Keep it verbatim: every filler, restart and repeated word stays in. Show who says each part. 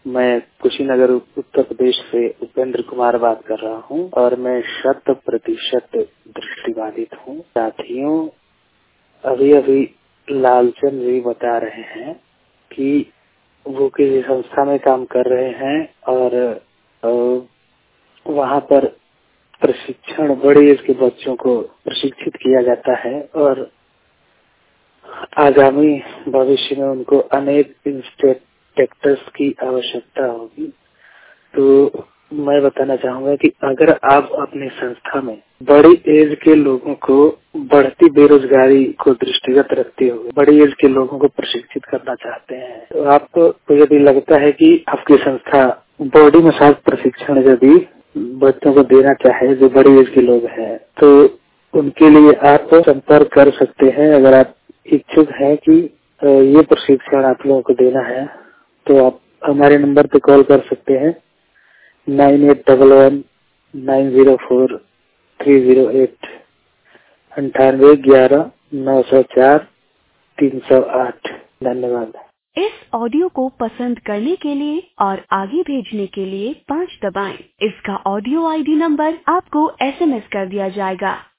Speaker 1: मैं कुशीनगर उत्तर प्रदेश से उपेंद्र कुमार बात कर रहा हूँ और मैं शत प्रतिशत दृष्टिबाधित हूँ। साथियों, अभी अभी लालचंद जी बता रहे हैं कि वो किसी संस्था में काम कर रहे हैं और वहाँ पर प्रशिक्षण बड़े एज के बच्चों को प्रशिक्षित किया जाता है और आगामी भविष्य में उनको अनेक इंस्ट्रक्टर्स की आवश्यकता होगी। तो मैं बताना चाहूंगा कि अगर आप अपनी संस्था में बड़ी एज के लोगों को बढ़ती बेरोजगारी को दृष्टिगत रखते हुए बड़ी एज के लोगों को प्रशिक्षित करना चाहते हैं, तो आपको तो यदि लगता है कि आपकी संस्था बॉडी मसाज प्रशिक्षण यदि बच्चों को देना चाहे जो बड़ी एज के लोग हैं, तो उनके लिए आप संपर्क कर सकते हैं। अगर आप इच्छुक हैं कि ये प्रशिक्षण आप लोगों को देना है तो आप हमारे नंबर पे कॉल कर सकते हैं nine eight double one nine zero four three zero eight अंठानवे ग्यारह नौ सौ चार तीन सौ आठ। धन्यवाद।
Speaker 2: इस ऑडियो को पसंद करने के लिए और आगे भेजने के लिए पाँच दबाएं। इसका ऑडियो आईडी नंबर आपको एसएमएस कर दिया जाएगा।